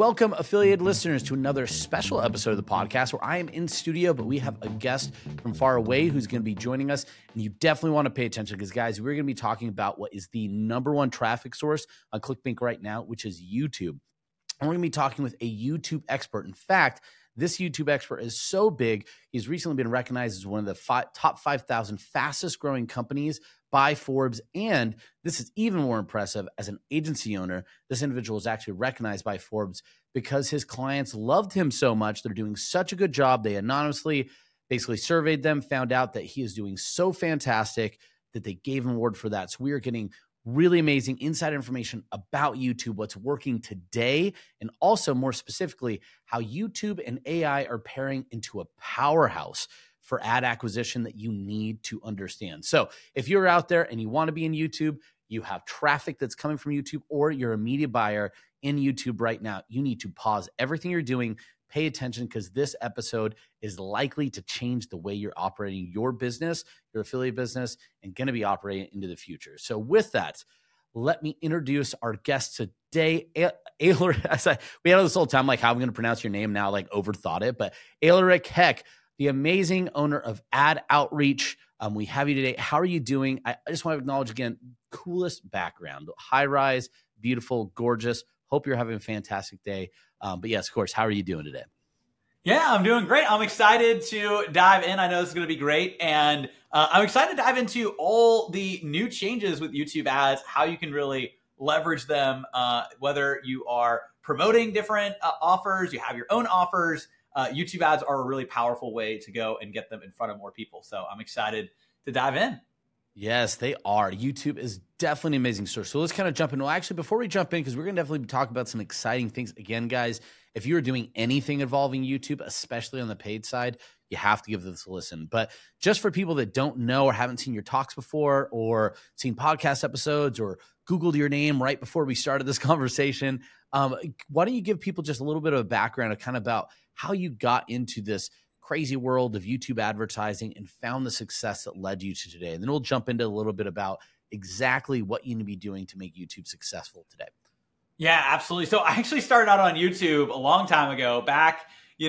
Welcome, affiliated listeners, to another special episode of the podcast where I am in studio, but we have a guest from far away who's going to be joining us. And you definitely want to pay attention because, guys, we're going to be talking about what is the number one traffic source on ClickBank right now, which is YouTube. And we're going to be talking with a YouTube expert. In fact, this YouTube expert is so big, he's recently been recognized as one of the top 5,000 fastest growing companies by Forbes. And this is even more impressive as an agency owner. This individual is actually recognized by Forbes because his clients loved him so much. They're doing such a good job. They anonymously basically surveyed them, found out that he is doing so fantastic that they gave him an award for that. So we are getting really amazing inside information about YouTube, what's working today, and also more specifically, how YouTube and AI are pairing into a powerhouse for ad acquisition that you need to understand. So if you're out there and you want to be in YouTube, you have traffic that's coming from YouTube, or you're a media buyer in YouTube right now, you need to pause everything you're doing, pay attention, because this episode is likely to change the way you're operating your business, your affiliate business, and going to be operating into the future. So with that, let me introduce our guest today. Alaric, we had this whole time, like how I'm going to pronounce your name now, like overthought it, but Alaric Heck, the amazing owner of Ad Outreach. We have you today. How are you doing? I just want to acknowledge again, coolest background, high rise, beautiful, gorgeous. Hope you're having a fantastic day. But yes, of course, how are you doing today? Yeah, I'm doing great. I'm excited to dive in. I know this is going to be great. And I'm excited to dive into all the new changes with YouTube ads, how you can really leverage them, whether you are promoting different offers, you have your own offers. YouTube ads are a really powerful way to go and get them in front of more people. So I'm excited to dive in. Yes, they are. YouTube is definitely an amazing source. So let's kind of jump in. Well, actually, before we jump in, because we're going to definitely be talking about some exciting things. Again, guys, if you're doing anything involving YouTube, especially on the paid side, you have to give this a listen. But just for people that don't know or haven't seen your talks before or seen podcast episodes or Googled your name right before we started this conversation, why don't you give people just a little bit of a background of kind of about how you got into this crazy world of YouTube advertising and found the success that led you to today. And then we'll jump into a little bit about exactly what you need to be doing to make YouTube successful today. Yeah, absolutely. So I actually started out on YouTube a long time ago, back,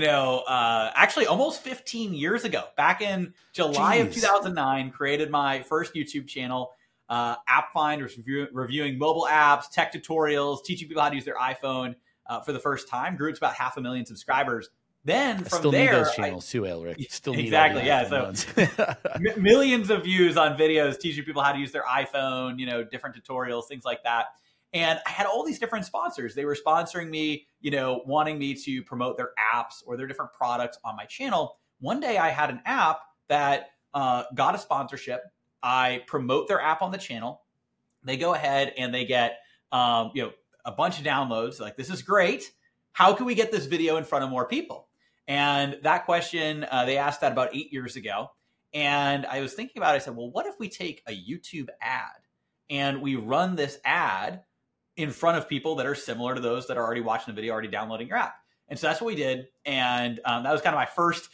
actually almost 15 years ago, back in July of 2009, created my first YouTube channel, App Find, was reviewing mobile apps, tech tutorials, teaching people how to use their iPhone for the first time. Grew to about 500,000 subscribers. Then from still there, need those channels too, Alaric. Still need exactly, yeah. So millions of views on videos teaching people how to use their iPhone, different tutorials, things like that. And I had all these different sponsors. They were sponsoring me, wanting me to promote their apps or their different products on my channel. One day I had an app that got a sponsorship. I promote their app on the channel. They go ahead and they get, a bunch of downloads. Like, this is great. How can we get this video in front of more people? And that question, they asked that about 8 years ago. And I was thinking about it. I said, well, what if we take a YouTube ad and we run this ad in front of people that are similar to those that are already watching the video, already downloading your app? And so that's what we did. And that was kind of my first,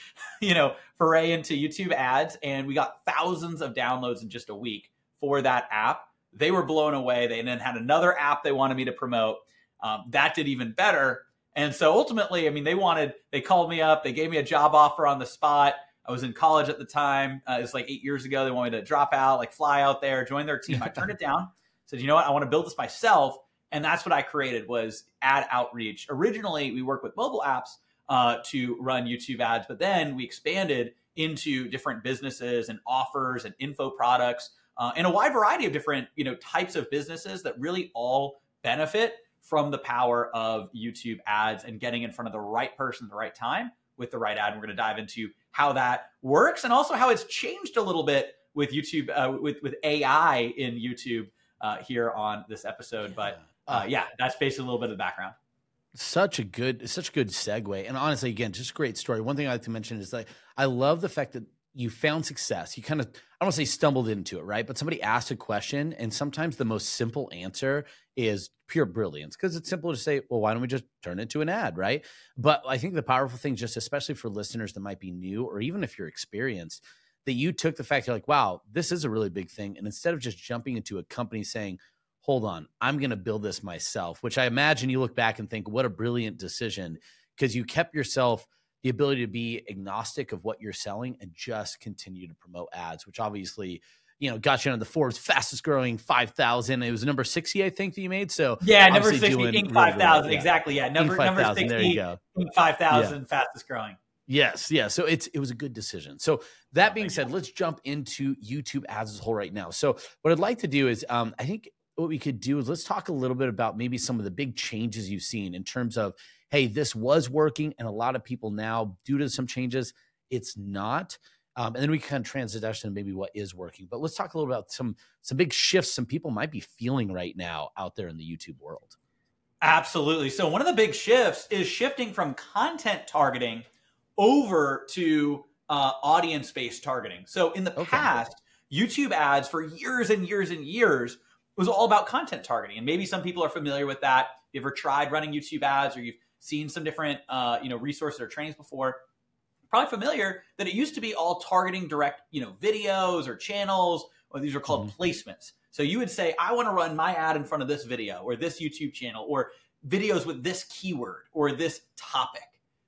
foray into YouTube ads. And we got thousands of downloads in just a week for that app. They were blown away. They then had another app they wanted me to promote. That did even better. And so ultimately, they called me up, they gave me a job offer on the spot. I was in college at the time. It was like 8 years ago. They wanted me to drop out, like fly out there, join their team. I turned it down, said, you know what? I want to build this myself. And that's what I created, was Ad Outreach. Originally, we worked with mobile apps to run YouTube ads, but then we expanded into different businesses and offers and info products and a wide variety of different, types of businesses that really all benefit from the power of YouTube ads and getting in front of the right person at the right time with the right ad. And we're going to dive into how that works and also how it's changed a little bit with YouTube, with AI in YouTube here on this episode. But that's basically a little bit of the background. Such a good segue. And honestly, again, just a great story. One thing I like to mention is, like, I love the fact that you found success. You kind of, I don't want to say stumbled into it, right? But somebody asked a question, and sometimes the most simple answer is pure brilliance, because it's simple to say, well, why don't we just turn it into an ad, right? But I think the powerful thing, just especially for listeners that might be new, or even if you're experienced, that you took the fact, you're like, wow, this is a really big thing. And instead of just jumping into a company saying, hold on, I'm going to build this myself, which I imagine you look back and think, what a brilliant decision, because you kept yourself the ability to be agnostic of what you're selling and just continue to promote ads, which obviously, got you on the Forbes fastest growing 5,000. It was number 60, I think, that you made. So yeah, number 60, Inc. 5,000. Yeah. Exactly. Yeah. Number 60, there you go. Inc. 5,000, fastest growing. Yes. Yeah. So it was a good decision. So that being said, let's jump into YouTube ads as a whole right now. So what I'd like to do is, I think what we could do is let's talk a little bit about maybe some of the big changes you've seen in terms of, hey, this was working, and a lot of people now, due to some changes, it's not. And then we can kind of transition to maybe what is working. But let's talk a little about some big shifts some people might be feeling right now out there in the YouTube world. Absolutely. So one of the big shifts is shifting from content targeting over to audience-based targeting. So in the past, YouTube ads for years and years and years was all about content targeting. And maybe some people are familiar with that. If you ever tried running YouTube ads, or you've seen some different resources or trainings before, probably familiar that it used to be all targeting direct videos or channels, or these are called placements. So you would say, I want to run my ad in front of this video or this YouTube channel, or videos with this keyword or this topic.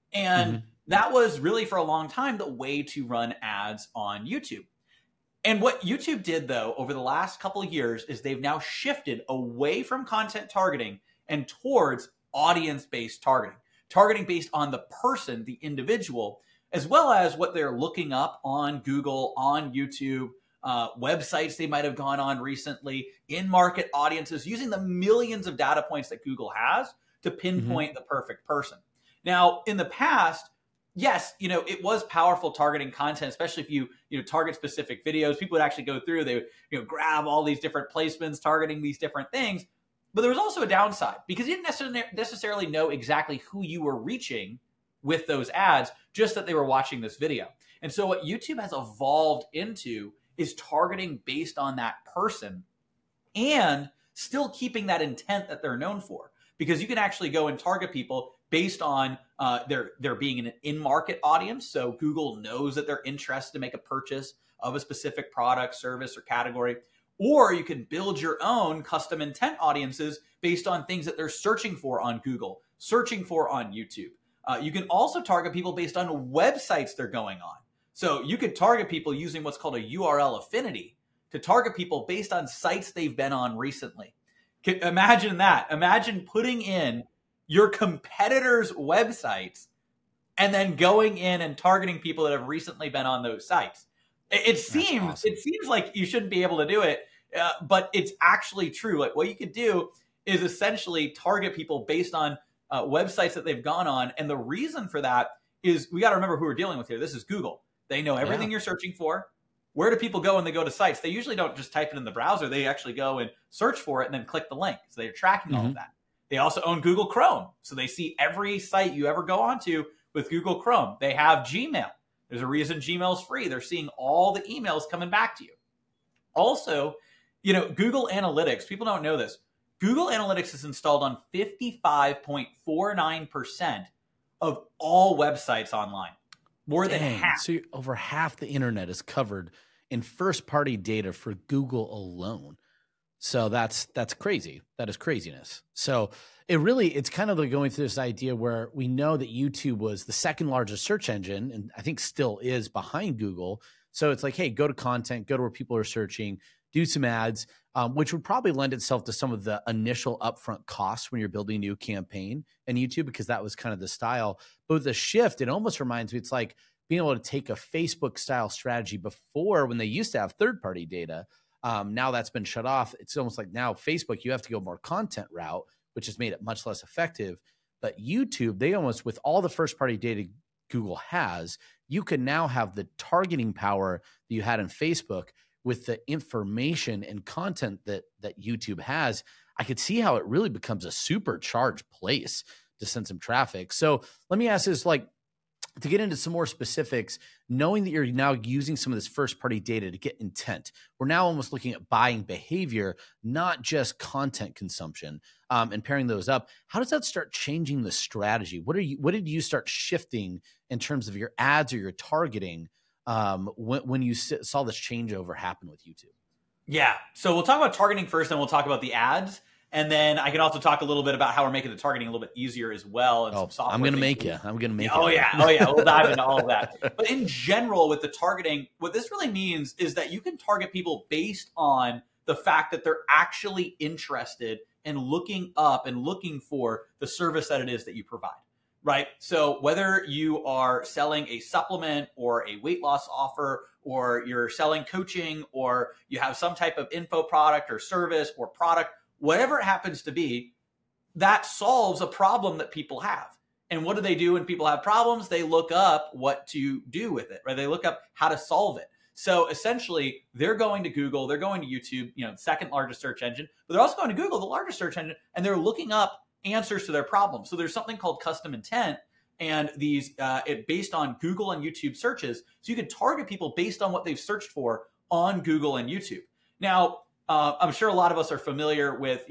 And that was really, for a long time, the way to run ads on YouTube. And what YouTube did, though, over the last couple of years is they've now shifted away from content targeting and towards audience-based targeting based on the person, the individual, as well as what they're looking up on Google, on YouTube, websites they might have gone on recently, in-market audiences, using the millions of data points that Google has to pinpoint the perfect person. Now, in the past, yes, it was powerful targeting content, especially if you target specific videos. People would actually go through, they would grab all these different placements targeting these different things. But there was also a downside, because you didn't necessarily know exactly who you were reaching with those ads, just that they were watching this video. And so what YouTube has evolved into is targeting based on that person, and still keeping that intent that they're known for. Because you can actually go and target people based on there being an in-market audience. So Google knows that they're interested to make a purchase of a specific product, service, or category. Or you can build your own custom intent audiences based on things that they're searching for on Google, searching for on YouTube. You can also target people based on websites they're going on. So you could target people using what's called a URL affinity to target people based on sites they've been on recently. Imagine that. Imagine putting in your competitors' websites and then going in and targeting people that have recently been on those sites. It seems like you shouldn't be able to do it, but it's actually true. Like, what you could do is essentially target people based on websites that they've gone on. And the reason for that is, we got to remember who we're dealing with here. This is Google. They know everything you're searching for. Where do people go when they go to sites? They usually don't just type it in the browser. They actually go and search for it and then click the link. So they're tracking all of that. They also own Google Chrome. So they see every site you ever go onto with Google Chrome. They have Gmail. There's a reason Gmail's free. They're seeing all the emails coming back to you. Also, Google Analytics, people don't know this. Google Analytics is installed on 55.49% of all websites online. More than half. So over half the internet is covered in first-party data for Google alone. So that's crazy. That is craziness. So it's kind of like going through this idea where we know that YouTube was the second largest search engine, and I think still is, behind Google. So it's like, hey, go to content, go to where people are searching, do some ads, which would probably lend itself to some of the initial upfront costs when you're building a new campaign in YouTube, because that was kind of the style. But with the shift, it almost reminds me, it's like being able to take a Facebook style strategy before, when they used to have third-party data. Now that's been shut off. It's almost like now Facebook, you have to go more content route, which has made it much less effective. But YouTube, they almost, with all the first-party data Google has, you can now have the targeting power that you had in Facebook with the information and content that YouTube has. I could see how it really becomes a supercharged place to send some traffic. So let me ask this, like, to get into some more specifics, knowing that you're now using some of this first-party data to get intent, we're now almost looking at buying behavior, not just content consumption, and pairing those up. How does that start changing the strategy? What did you start shifting in terms of your ads or your targeting when you saw this changeover happen with YouTube? Yeah. So we'll talk about targeting first, and we'll talk about the ads. And then I can also talk a little bit about how we're making the targeting a little bit easier as well. And some software. I'm going to make you. I'm going to make yeah, Oh it. yeah. Oh yeah. We'll dive into all of that. But in general, with the targeting, what this really means is that you can target people based on the fact that they're actually interested in looking up and looking for the service that it is that you provide. Right. So whether you are selling a supplement or a weight loss offer, or you're selling coaching, or you have some type of info product or service or product, whatever it happens to be, that solves a problem that people have. And what do they do when people have problems? They look up what to do with it, right? They look up how to solve it. So essentially, they're going to Google, they're going to YouTube, the second largest search engine, but they're also going to Google, the largest search engine, and they're looking up answers to their problems. So there's something called custom intent, and these based on Google and YouTube searches. So you can target people based on what they've searched for on Google and YouTube. Now, I'm sure a lot of us are familiar with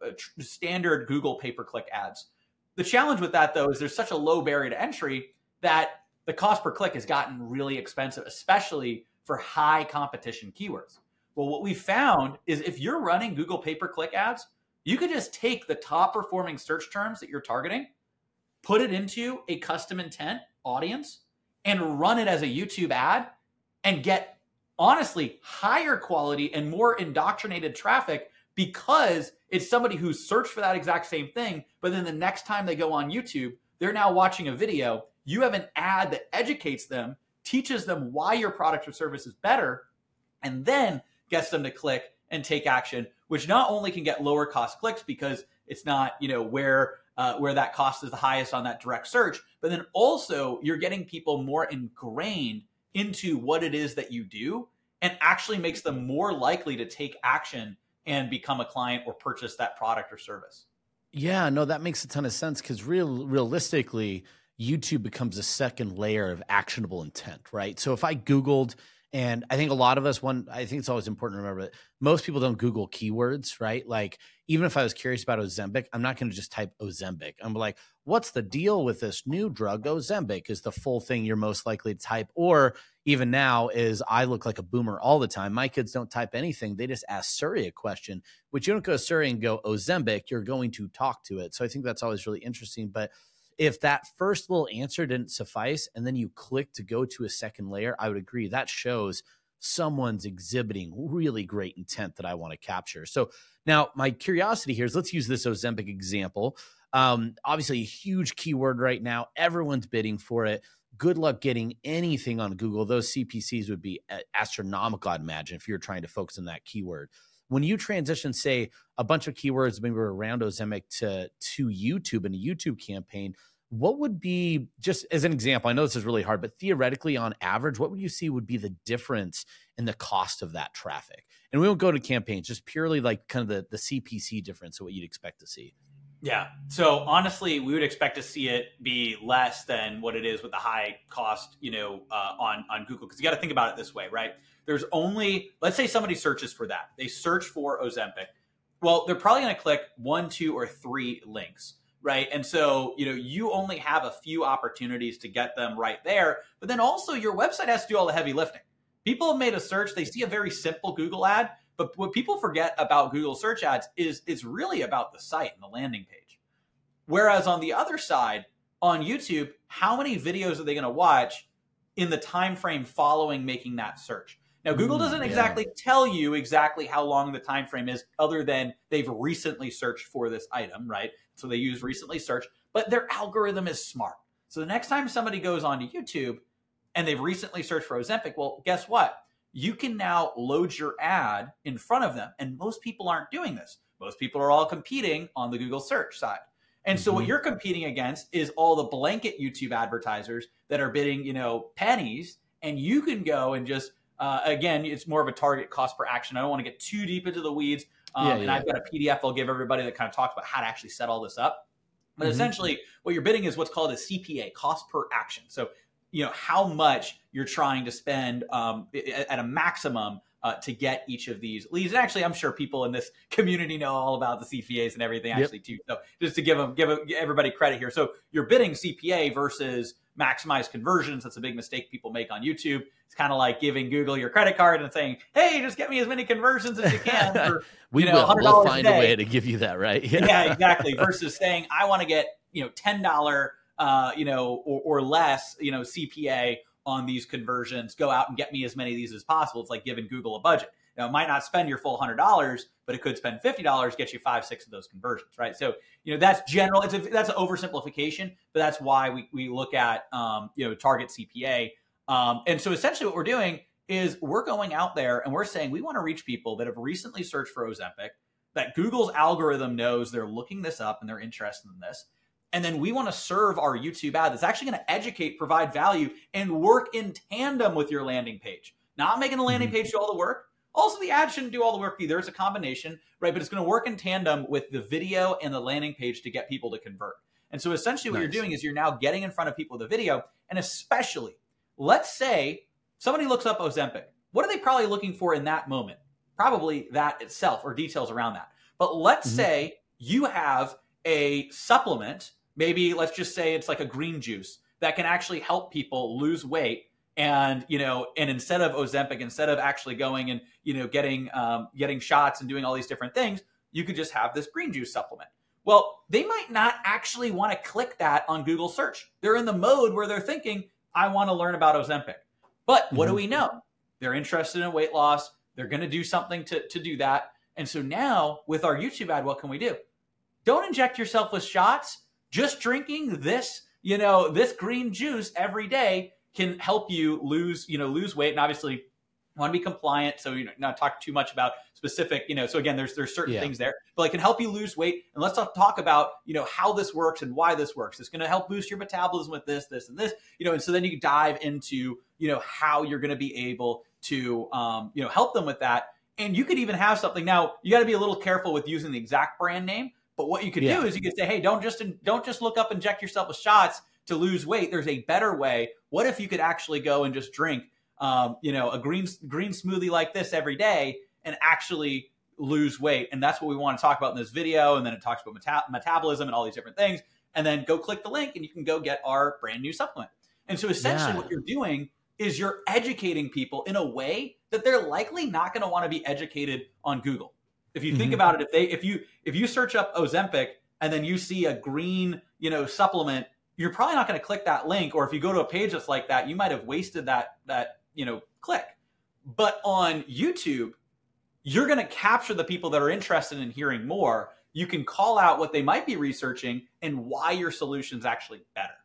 standard Google pay-per-click ads. The challenge with that, though, is there's such a low barrier to entry that the cost per click has gotten really expensive, especially for high competition keywords. Well, what we found is if you're running Google pay-per-click ads, you could just take the top performing search terms that you're targeting, put it into a custom intent audience, and run it as a YouTube ad and get, honestly, higher quality and more indoctrinated traffic, because it's somebody who's searched for that exact same thing. But then the next time they go on YouTube, they're now watching a video. You have an ad that educates them, teaches them why your product or service is better, and then gets them to click and take action, which not only can get lower cost clicks because it's not, where that cost is the highest on that direct search, but then also you're getting people more ingrained into what it is that you do, and actually makes them more likely to take action and become a client or purchase that product or service. Yeah, no, that makes a ton of sense, because realistically, YouTube becomes a second layer of actionable intent, right? So if I Googled, and I think a lot of us, I think it's always important to remember that most people don't Google keywords, right? Like, even if I was curious about Ozempic, I'm not going to just type Ozempic. I'm like, what's the deal with this new drug Ozempic is the full thing you're most likely to type. Or even now is, I look like a boomer all the time. My kids don't type anything. They just ask Siri a question, which you don't go to Siri and go Ozempic, you're going to talk to it. So I think that's always really interesting. But if that first little answer didn't suffice and then you click to go to a second layer, I would agree. That shows someone's exhibiting really great intent that I want to capture. So now my curiosity here is, let's use this Ozempic example. Obviously a huge keyword right now. Everyone's bidding for it. Good luck getting anything on Google. Those CPCs would be astronomical, I'd imagine, if you're trying to focus on that keyword. When you transition, say, a bunch of keywords maybe around Ozempic to YouTube and a YouTube campaign, what would be, just as an example, I know this is really hard, but theoretically on average, what would you see would be the difference in the cost of that traffic? And we won't go to campaigns, just purely like kind of the CPC difference of what you'd expect to see. Yeah. So honestly, we would expect to see it be less than what it is with the high cost, on Google. Because you got to think about it this way, right? There's only, let's say somebody searches for that. They search for Ozempic. Well, they're probably going to click 1, 2, or 3 links, right? And so, you only have a few opportunities to get them right there. But then also your website has to do all the heavy lifting. People have made a search. They see a very simple Google ad. But what people forget about Google search ads is it's really about the site and the landing page. Whereas on the other side, on YouTube, how many videos are they going to watch in the time frame following making that search? Now, Google doesn't exactly tell you exactly how long the time frame is, other than they've recently searched for this item, right? So they use recently searched, but their algorithm is smart. So the next time somebody goes onto YouTube and they've recently searched for Ozempic, well, guess what? You can now load your ad in front of them. And most people aren't doing this. Most people are all competing on the Google search side. And so what you're competing against is all the blanket YouTube advertisers that are bidding, pennies. And you can go and just, again, it's more of a target cost per action. I don't want to get too deep into the weeds. And I've got a PDF I'll give everybody that kind of talks about how to actually set all this up. But essentially what you're bidding is what's called a CPA, cost per action. So how much you're trying to spend at a maximum to get each of these leads. And actually, I'm sure people in this community know all about the CPAs and everything actually too. So just to give everybody credit here. So you're bidding CPA versus maximize conversions. That's a big mistake people make on YouTube. It's kind of like giving Google your credit card and saying, hey, just get me as many conversions as you can for we'll find a way to give you that, right? Yeah, exactly. Versus saying, I want to get $10 or less CPA on these conversions. Go out and get me as many of these as possible. It's like giving Google a budget. Now, it might not spend your full $100, but it could spend $50, get you 5-6 of those conversions, right? So, that's general. That's an oversimplification, but that's why we look at, target CPA. And so essentially what we're doing is we're going out there and we're saying we want to reach people that have recently searched for Ozempic, that Google's algorithm knows they're looking this up and they're interested in this. And then we want to serve our YouTube ad that's actually going to educate, provide value, and work in tandem with your landing page. Not making the landing page do all the work. Also, the ad shouldn't do all the work either. It's a combination, right? But it's going to work in tandem with the video and the landing page to get people to convert. And so essentially what you're doing is you're now getting in front of people with the video. And especially, let's say somebody looks up Ozempic. What are they probably looking for in that moment? Probably that itself or details around that. But let's say you have a supplement. Maybe let's just say it's like a green juice that can actually help people lose weight. And, and instead of Ozempic, instead of actually going and, getting shots and doing all these different things, you could just have this green juice supplement. Well, they might not actually want to click that on Google search. They're in the mode where they're thinking, I want to learn about Ozempic. But what do we know? They're interested in weight loss. They're going to do something to do that. And so now with our YouTube ad, what can we do? Don't inject yourself with shots. Just drinking this, this green juice every day can help you lose weight. And obviously you want to be compliant. So, not talk too much about specific, so again, there's certain things there, but it can help you lose weight. And let's talk about, how this works and why this works. It's going to help boost your metabolism with this, and this, and so then you can dive into, how you're going to be able to, help them with that. And you could even have something. Now, you got to be a little careful with using the exact brand name. But what you could do is you could say, hey, don't just look up, inject yourself with shots to lose weight. There's a better way. What if you could actually go and just drink, a green smoothie like this every day and actually lose weight? And that's what we want to talk about in this video. And then it talks about metabolism and all these different things. And then go click the link and you can go get our brand new supplement. And so essentially what you're doing is you're educating people in a way that they're likely not going to want to be educated on Google. If you think about it, if you search up Ozempic and then you see a green, supplement, you're probably not going to click that link. Or if you go to a page that's like that, you might have wasted that click. But on YouTube, you're going to capture the people that are interested in hearing more. You can call out what they might be researching and why your solution's actually better.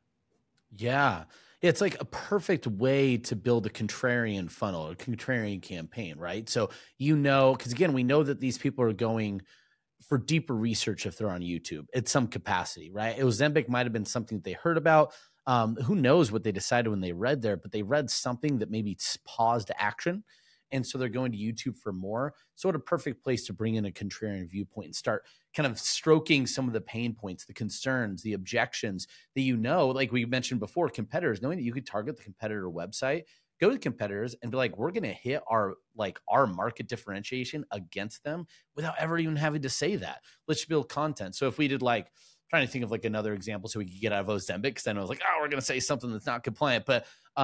Yeah. It's like a perfect way to build a contrarian funnel, a contrarian campaign, right? So, because again, we know that these people are going for deeper research if they're on YouTube at some capacity, right? Ozempic might have been something that they heard about. Who knows what they decided when they read there, but they read something that maybe paused action. And so they're going to YouTube for more. So what a perfect place to bring in a contrarian viewpoint and start kind of stroking some of the pain points, the concerns, the objections that, like we mentioned before, competitors, knowing that you could target the competitor website, go to competitors and be like, we're going to hit our market differentiation against them without ever even having to say that. Let's build content. So if we did trying to think of another example so we could get out of Ozempic, because then I was like, we're going to say something that's not compliant. But,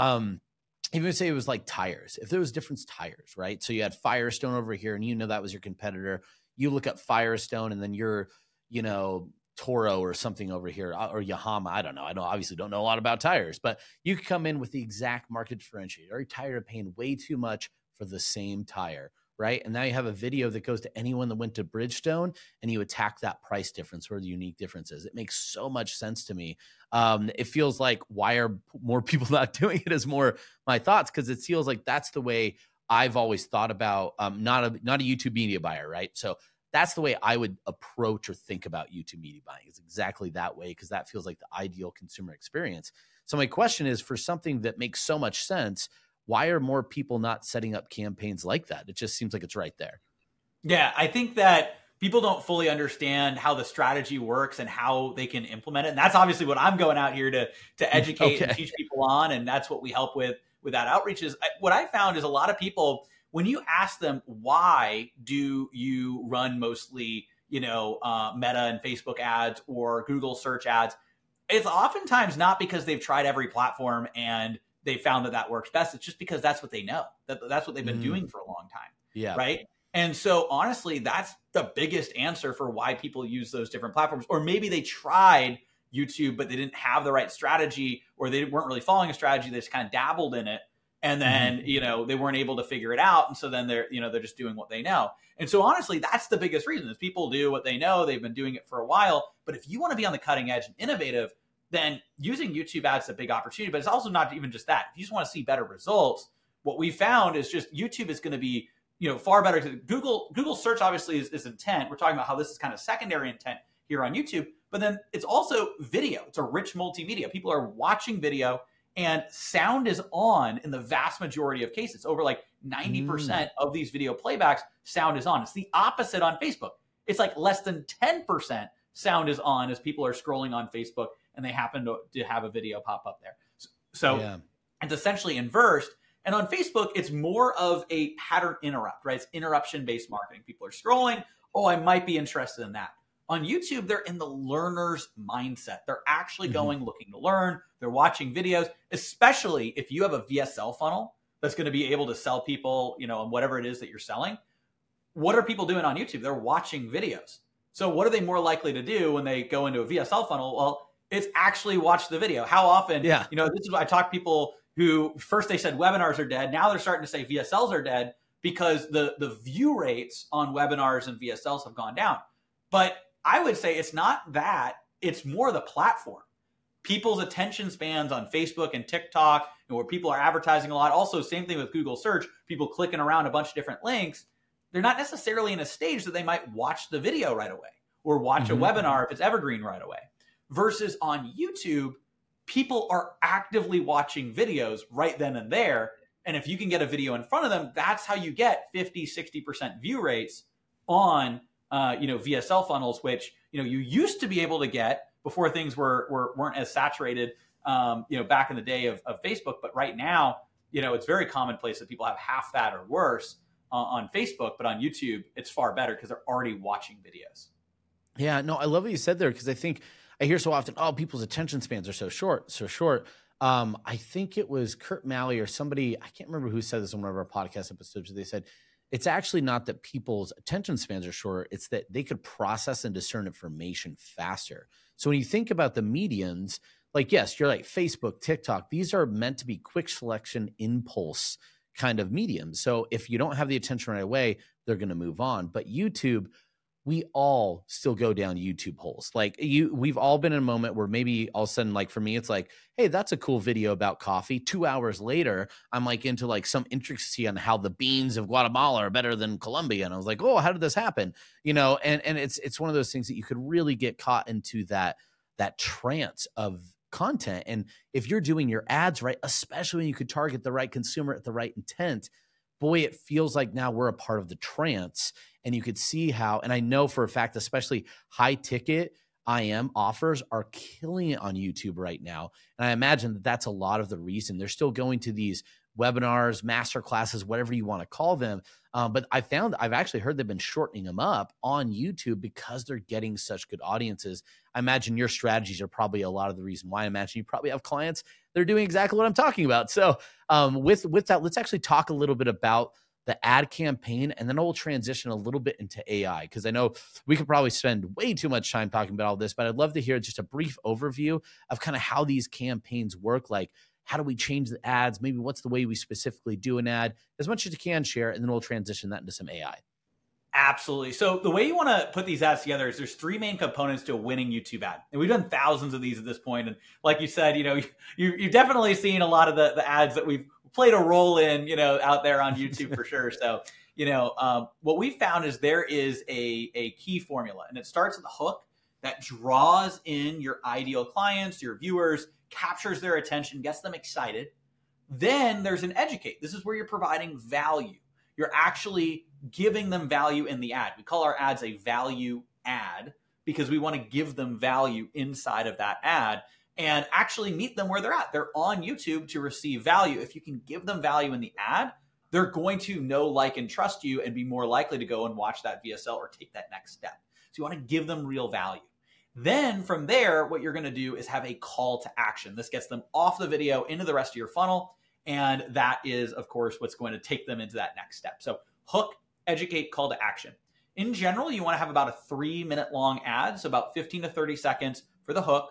even say it was like tires, if there was different tires, right? So you had Firestone over here and that was your competitor. You look up Firestone and then you're, Toro or something over here or Yamaha. I don't know. I obviously don't know a lot about tires, but you could come in with the exact market differentiator. Are you tired of paying way too much for the same tire? Right. And now you have a video that goes to anyone that went to Bridgestone and you attack that price difference or the unique differences. It makes so much sense to me. It feels like, why are more people not doing it, is more my thoughts, because it feels like that's the way I've always thought about not a YouTube media buyer. Right. So that's the way I would approach or think about YouTube media buying, is exactly that way, because that feels like the ideal consumer experience. So my question is, for something that makes so much sense, why are more people not setting up campaigns like that? It just seems like it's right there. Yeah, I think that people don't fully understand how the strategy works and how they can implement it. And that's obviously what I'm going out here to educate and teach people on. And that's what we help with that outreach. Is what I found is a lot of people, when you ask them, why do you run mostly, Meta and Facebook ads or Google search ads? It's oftentimes not because they've tried every platform and they found that works best. It's just because that's what they know. That's what they've been doing for a long time. Yeah. Right. And so honestly, that's the biggest answer for why people use those different platforms. Or maybe they tried YouTube, but they didn't have the right strategy, or they weren't really following a strategy. They just kind of dabbled in it. And then, they weren't able to figure it out. And so then they're just doing what they know. And so honestly, that's the biggest reason is people do what they know. They've been doing it for a while. But if you want to be on the cutting edge and innovative, then using YouTube ads is a big opportunity. But it's also not even just that. If you just want to see better results, what we found is just YouTube is going to be, far better. Google search obviously is intent. We're talking about how this is kind of secondary intent here on YouTube. But then it's also video. It's a rich multimedia. People are watching video. And sound is on in the vast majority of cases. Over like 90% of these video playbacks, sound is on. It's the opposite on Facebook. It's like less than 10% sound is on as people are scrolling on Facebook and they happen to have a video pop up there. So It's essentially inversed. And on Facebook, it's more of a pattern interrupt, right? It's interruption-based marketing. People are scrolling. Oh, I might be interested in that. On YouTube, they're in the learner's mindset. They're actually going looking to learn. They're watching videos, especially if you have a VSL funnel that's going to be able to sell people, whatever it is that you're selling. What are people doing on YouTube? They're watching videos. So what are they more likely to do when they go into a VSL funnel? Well, it's actually watch the video. How often, this is what I talk to people who first they said webinars are dead. Now they're starting to say VSLs are dead because the view rates on webinars and VSLs have gone down. But I would say it's not that, it's more the platform. People's attention spans on Facebook and TikTok, where people are advertising a lot. Also, same thing with Google search, people clicking around a bunch of different links. They're not necessarily in a stage that they might watch the video right away or watch a webinar if it's evergreen right away. Versus on YouTube, people are actively watching videos right then and there. And if you can get a video in front of them, that's how you get 50, 60% view rates on VSL funnels, which, you used to be able to get before things weren't as saturated, back in the day of Facebook. But right now, it's very commonplace that people have half that or worse on Facebook, but on YouTube, it's far better because they're already watching videos. Yeah, no, I love what you said there, because I think I hear so often, people's attention spans are so short. I think it was Kurt Malley or somebody, I can't remember who said this on one of our podcast episodes. They said, it's actually not that people's attention spans are shorter. It's that they could process and discern information faster. So when you think about the medians, like, yes, you're like Facebook, TikTok, these are meant to be quick selection, impulse kind of mediums. So if you don't have the attention right away, they're going to move on. But YouTube, we all still go down YouTube holes. Like we've all been in a moment where maybe all of a sudden, like for me, it's like, hey, that's a cool video about coffee. 2 hours later, I'm like into like some intricacy on how the beans of Guatemala are better than Colombia. And I was like, oh, how did this happen? And it's one of those things that you could really get caught into that trance of content. And if you're doing your ads right, especially when you could target the right consumer at the right intent, boy, it feels like now we're a part of the trance. And you could see how, and I know for a fact, especially high ticket IM offers are killing it on YouTube right now. And I imagine that that's a lot of the reason. They're still going to these webinars, master classes, whatever you want to call them. But I've actually heard they've been shortening them up on YouTube because they're getting such good audiences. I imagine your strategies are probably a lot of the reason why. I imagine you probably have clients that are doing exactly what I'm talking about. So with that, let's actually talk a little bit about the ad campaign, and then we'll transition a little bit into AI, because I know we could probably spend way too much time talking about all this, but I'd love to hear just a brief overview of kind of how these campaigns work. Like, how do we change the ads? Maybe what's the way we specifically do an ad? As much as you can share, and then we'll transition that into some AI. Absolutely. So the way you want to put these ads together is there's three main components to a winning YouTube ad. And we've done thousands of these at this point. And like you said, you've definitely seen a lot of the ads that we've played a role in, out there on YouTube for sure. So, what we found is there is a key formula, and it starts with a hook that draws in your ideal clients, your viewers, captures their attention, gets them excited. Then there's an educate. This is where you're providing value. You're actually giving them value in the ad. We call our ads a value ad because we want to give them value inside of that ad and actually meet them where they're at. They're on YouTube to receive value. If you can give them value in the ad, they're going to know, like, and trust you and be more likely to go and watch that VSL or take that next step. So you want to give them real value. Then from there, what you're going to do is have a call to action. This gets them off the video into the rest of your funnel. And that is, of course, what's going to take them into that next step. So hook, educate, call to action. In general, you want to have about a 3-minute long ad. So about 15 to 30 seconds for the hook,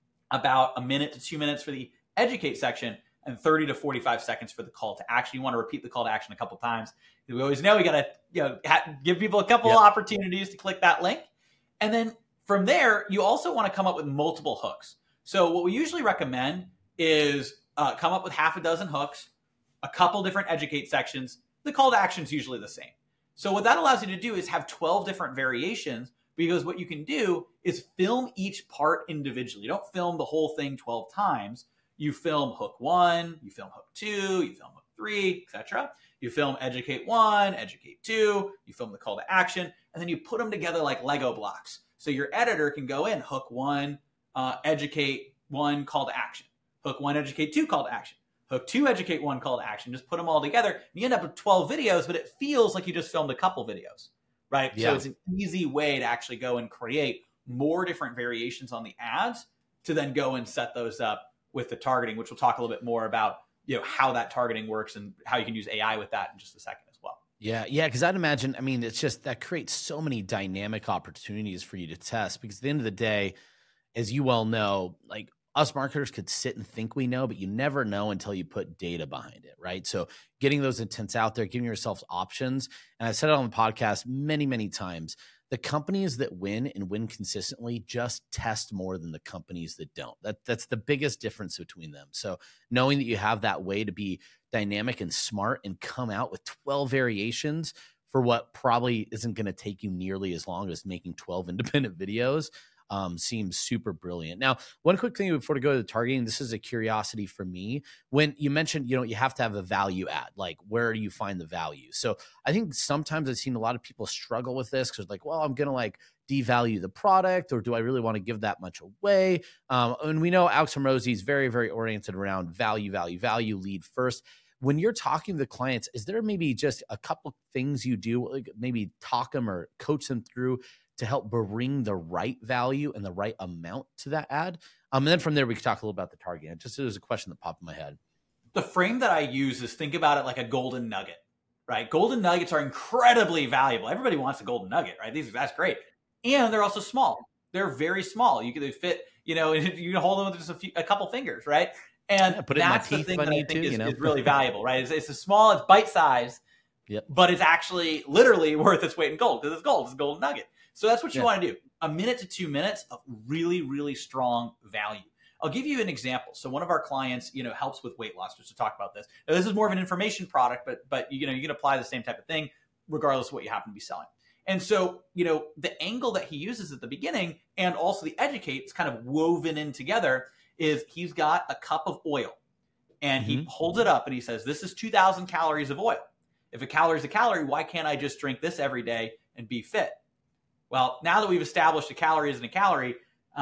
about a minute to 2 minutes for the educate section, and 30 to 45 seconds for the call to action. You want to repeat the call to action a couple times. We always know we got to give people a couple of opportunities to click that link. And then from there, you also want to come up with multiple hooks. So what we usually recommend is come up with half a dozen hooks, a couple different educate sections. The call to action is usually the same. So what that allows you to do is have 12 different variations, because what you can do is film each part individually. You don't film the whole thing 12 times. You film hook 1, you film hook 2, you film hook 3, etc. You film educate 1, educate 2, you film the call to action, and then you put them together like Lego blocks. So your editor can go in hook 1, educate 1, call to action. Hook 1, educate 2, call to action. Hook 2, educate 1, call to action. Just put them all together. And you end up with 12 videos, but it feels like you just filmed a couple videos, right? Yeah. So it's an easy way to actually go and create more different variations on the ads to then go and set those up with the targeting, which we'll talk a little bit more about, how that targeting works and how you can use AI with that in just a second as well. Yeah. Because I'd imagine, it's just that creates so many dynamic opportunities for you to test, because at the end of the day, as you well know, like, us marketers could sit and think we know, but you never know until you put data behind it, right? So getting those intents out there, giving yourselves options. And I've said it on the podcast many, many times. The companies that win and win consistently just test more than the companies that don't. That's the biggest difference between them. So knowing that you have that way to be dynamic and smart and come out with 12 variations for what probably isn't going to take you nearly as long as making 12 independent videos seems super brilliant. Now, one quick thing before we go to the targeting, this is a curiosity for me. When you mentioned, you have to have a value add, like where do you find the value? So I think sometimes I've seen a lot of people struggle with this because like, well, I'm going to like devalue the product, or do I really want to give that much away? And we know Alex Hormozi is very, very oriented around value, lead first. When you're talking to the clients, is there maybe just a couple things you do, like maybe talk them or coach them through to help bring the right value and the right amount to that ad? And then from there, we can talk a little about the targeting. Just as a question that popped in my head. The frame that I use is, think about it like a golden nugget, right? Golden nuggets are incredibly valuable. Everybody wants a golden nugget, right? That's great. And they're also small. They're very small. You can fit, you can hold them with just a couple fingers, right? And put it that's in my the teeth thing if that I I need think to, is really valuable, right? It's a small, it's bite-sized, but it's actually literally worth its weight in gold, because it's gold. It's a golden nugget. So that's what you want to do. A minute to 2 minutes of really, really strong value. I'll give you an example. So one of our clients, helps with weight loss, just to talk about this. Now, this is more of an information product, but you can apply the same type of thing regardless of what you happen to be selling. And so, the angle that he uses at the beginning and also the educate is kind of woven in together, is he's got a cup of oil and he holds it up and he says, this is 2,000 calories of oil. If a calorie is a calorie, why can't I just drink this every day and be fit? Well, now that we've established a calorie isn't a calorie,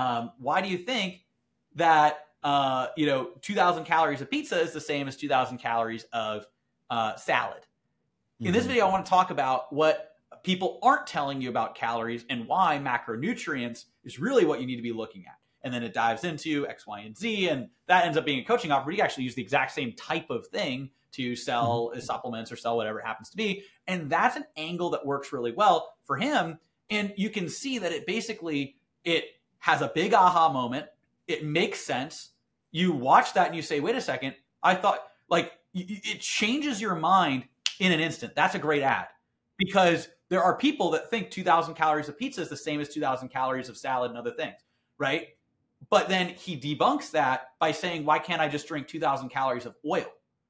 why do you think that 2,000 calories of pizza is the same as 2,000 calories of salad? In this video, I want to talk about what people aren't telling you about calories and why macronutrients is really what you need to be looking at. And then it dives into X, Y, and Z, and that ends up being a coaching offer. You actually use the exact same type of thing to sell supplements or sell whatever it happens to be. And that's an angle that works really well for him. And you can see that it has a big aha moment. It makes sense. You watch that and you say, wait a second, I thought, like, it changes your mind in an instant. That's a great ad, because there are people that think 2,000 calories of pizza is the same as 2,000 calories of salad and other things, right? But then he debunks that by saying, why can't I just drink 2,000 calories of oil?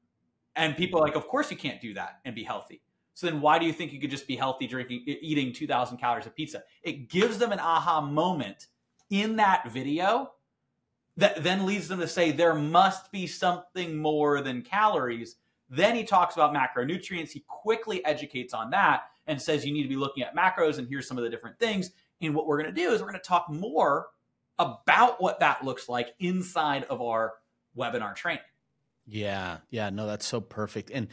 And people are like, of course you can't do that and be healthy. So then why do you think you could just be healthy eating 2,000 calories of pizza? It gives them an aha moment in that video that then leads them to say there must be something more than calories. Then he talks about macronutrients. He quickly educates on that and says you need to be looking at macros, and here's some of the different things. And what we're going to do is we're going to talk more about what that looks like inside of our webinar training. Yeah. No, that's so perfect. And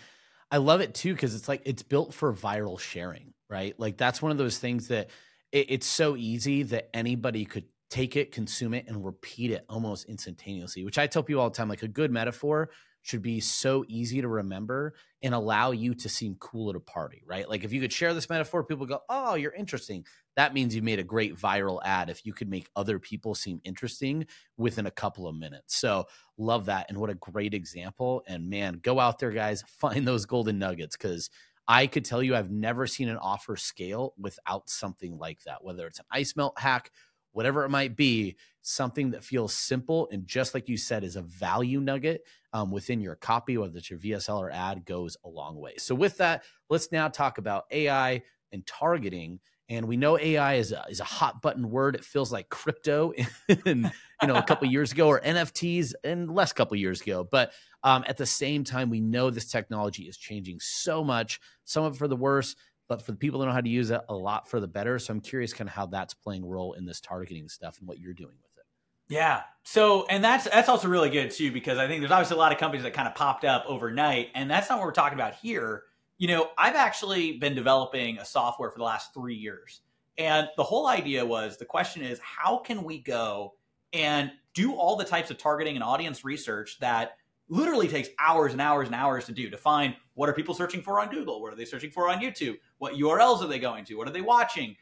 I love it too, because it's like it's built for viral sharing, right? Like that's one of those things that it's so easy that anybody could take it, consume it, and repeat it almost instantaneously, which I tell people all the time, like a good metaphor should be so easy to remember and allow you to seem cool at a party, right? Like if you could share this metaphor, people go, oh, you're interesting. That means you made a great viral ad if you could make other people seem interesting within a couple of minutes. So love that. And what a great example. And man, go out there, guys, find those golden nuggets, because I could tell you I've never seen an offer scale without something like that, whether it's an ice melt hack, whatever it might be, something that feels simple and just like you said is a value nugget within your copy, whether it's your VSL or ad, goes a long way. So with that, let's now talk about AI and targeting. And we know AI is a hot button word. It feels like crypto in a couple of years ago, or NFTs in less couple of years ago. But at the same time, we know this technology is changing so much, some of it for the worse, but for the people that know how to use it, a lot for the better. So I'm curious kind of how that's playing a role in this targeting stuff and what you're doing with it. Yeah. So, and that's also really good too, because I think there's obviously a lot of companies that kind of popped up overnight, and that's not what we're talking about here. I've actually been developing a software for the last 3 years. And the whole idea was, the question is, how can we go and do all the types of targeting and audience research that literally takes hours and hours and hours to do, to find what are people searching for on Google? What are they searching for on YouTube? What URLs are they going to? What are they watching?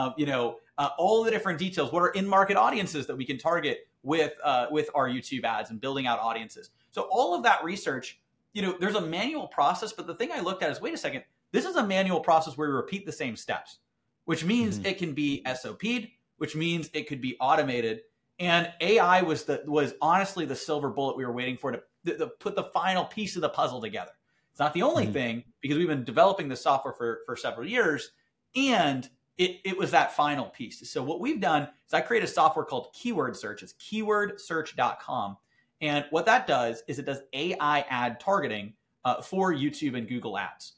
All the different details. What are in-market audiences that we can target with our YouTube ads, and building out audiences? So all of that research, there's a manual process, but the thing I looked at is, wait a second, this is a manual process where we repeat the same steps, which means it can be SOP'd, which means it could be automated. And AI was honestly the silver bullet we were waiting for to put the final piece of the puzzle together. It's not the only thing, because we've been developing this software for several years, and it was that final piece. So what we've done is I created a software called Keyword Search. It's keywordsearch.com. And what that does is it does AI ad targeting for YouTube and Google ads.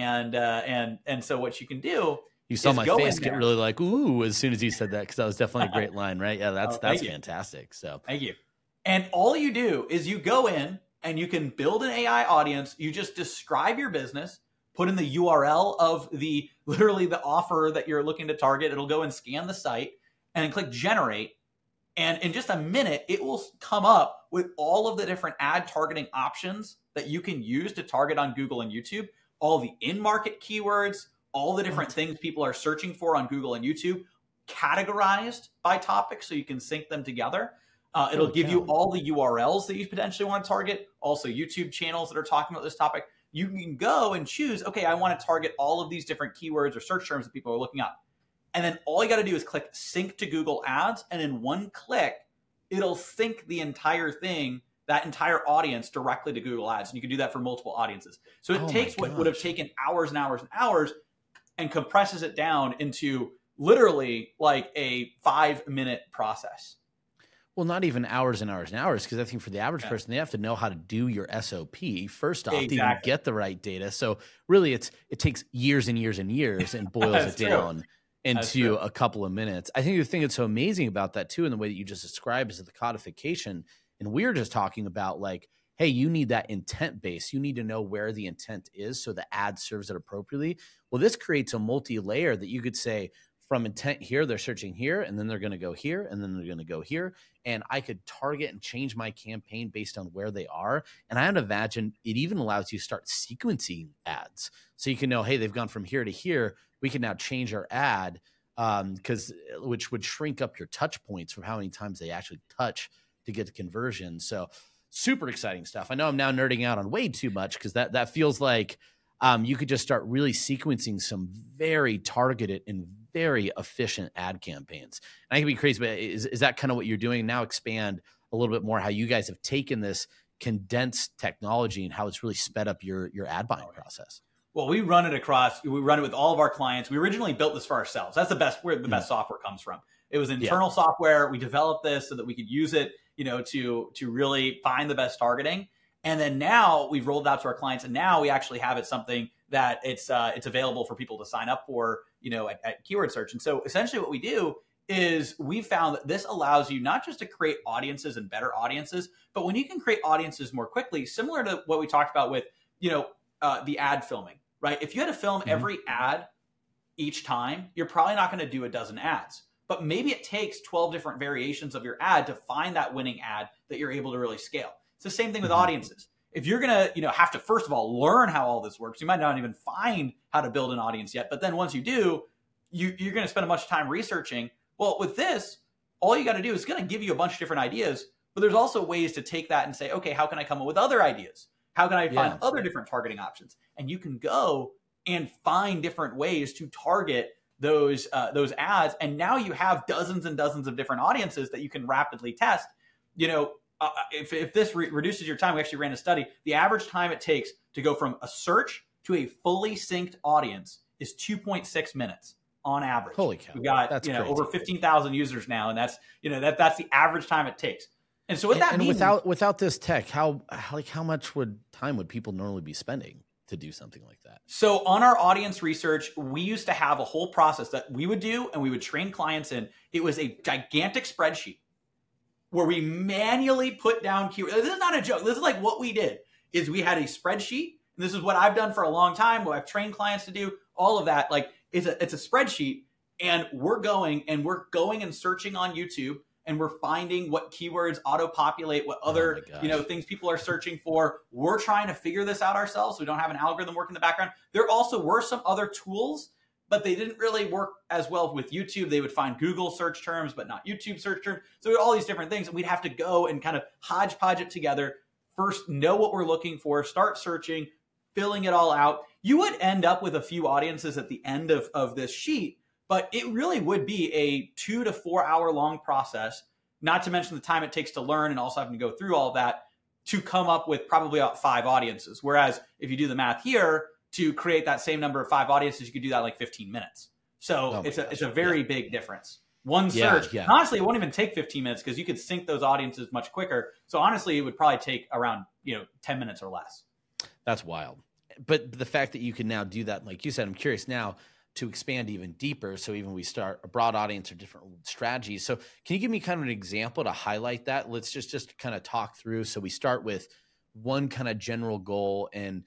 And so what you can do, you saw my face get really like, ooh, as soon as you said that, because that was definitely a great line, right? Yeah, that's fantastic. So thank you. And all you do is you go in and you can build an AI audience. You just describe your business, put in the URL of literally the offer that you're looking to target. It'll go and scan the site and click generate. And in just a minute, it will come up with all of the different ad targeting options that you can use to target on Google and YouTube, all the in-market keywords, all the different things people are searching for on Google and YouTube, categorized by topic so you can sync them together. It'll give you all the URLs that you potentially want to target, also YouTube channels that are talking about this topic. You can go and choose, okay, I want to target all of these different keywords or search terms that people are looking up. And then all you got to do is click sync to Google Ads. And in one click, it'll sync the entire thing, that entire audience, directly to Google Ads. And you can do that for multiple audiences. So it takes what would have taken hours and hours and hours and compresses it down into literally like a 5-minute process. Well, not even hours and hours and hours, because I think for the average person, they have to know how to do your SOP first off to even get the right data. So really, it takes years and years and years and boils it down into a couple of minutes. I think the thing that's so amazing about that too, and the way that you just described, is the codification. And we're just talking about like, hey, you need that intent base. You need to know where the intent is so the ad serves it appropriately. Well, this creates a multi-layer that you could say, from intent here, they're searching here, and then they're going to go here, and then they're going to go here. And I could target and change my campaign based on where they are. And I would imagine it even allows you to start sequencing ads. So you can know, hey, they've gone from here to here. We can now change our ad, which would shrink up your touch points from how many times they actually touch to get the conversion. So super exciting stuff. I know I'm now nerding out on way too much, because that feels like you could just start really sequencing some very targeted and very efficient ad campaigns. And I can be crazy, but is that kind of what you're doing now? Expand a little bit more how you guys have taken this condensed technology and how it's really sped up your ad buying process. Well, we run it with all of our clients. We originally built this for ourselves. That's where the best software comes from. It was internal software. We developed this so that we could use it, to really find the best targeting. And then now we've rolled it out to our clients, and now we actually have it something that it's available for people to sign up for, at Keyword Search. And so essentially what we do is we found that this allows you not just to create audiences and better audiences, but when you can create audiences more quickly, similar to what we talked about with, the ad filming, right? If you had to film every ad each time, you're probably not going to do a dozen ads. But maybe it takes 12 different variations of your ad to find that winning ad that you're able to really scale. It's the same thing with audiences. If you're going to, have to, first of all, learn how all this works, you might not even find how to build an audience yet. But then once you do, you're going to spend a bunch of time researching. Well, with this, all you got to do is going to give you a bunch of different ideas, but there's also ways to take that and say, okay, how can I come up with other ideas? How can I find other different targeting options? And you can go and find different ways to target those ads. And now you have dozens and dozens of different audiences that you can rapidly test. If this reduces your time, we actually ran a study. The average time it takes to go from a search to a fully synced audience is 2.6 minutes on average. Holy cow. We've got, over 15,000 users now. And that's, that's the average time it takes. And so what that means, without this tech, how much time would people normally be spending to do something like that? So on our audience research, we used to have a whole process that we would do and we would train clients in. It was a gigantic spreadsheet where we manually put down keywords. This is not a joke. This is like what we did is we had a spreadsheet. And this is what I've done for a long time, what I've trained clients to do, all of that. Like it's a spreadsheet, and we're going and searching on YouTube, and we're finding what keywords auto-populate, what other things people are searching for. We're trying to figure this out ourselves. We don't have an algorithm working in the background. There also were some other tools, but they didn't really work as well with YouTube. They would find Google search terms, but not YouTube search terms. So all these different things, and we'd have to go and kind of hodgepodge it together. First, know what we're looking for, start searching, filling it all out. You would end up with a few audiences at the end of this sheet, but it really would be a 2 to 4 hour long process, not to mention the time it takes to learn and also having to go through all of that to come up with probably about 5 audiences. Whereas if you do the math here, to create that same number of 5 audiences, you could do that in like 15 minutes. So it's a very big difference. One search. Yeah. Honestly, it won't even take 15 minutes because you could sync those audiences much quicker. So honestly, it would probably take around 10 minutes or less. That's wild. But the fact that you can now do that, like you said, I'm curious now to expand even deeper. So even we start a broad audience or different strategies. So can you give me kind of an example to highlight that? Let's just kind of talk through. So we start with one kind of general goal, and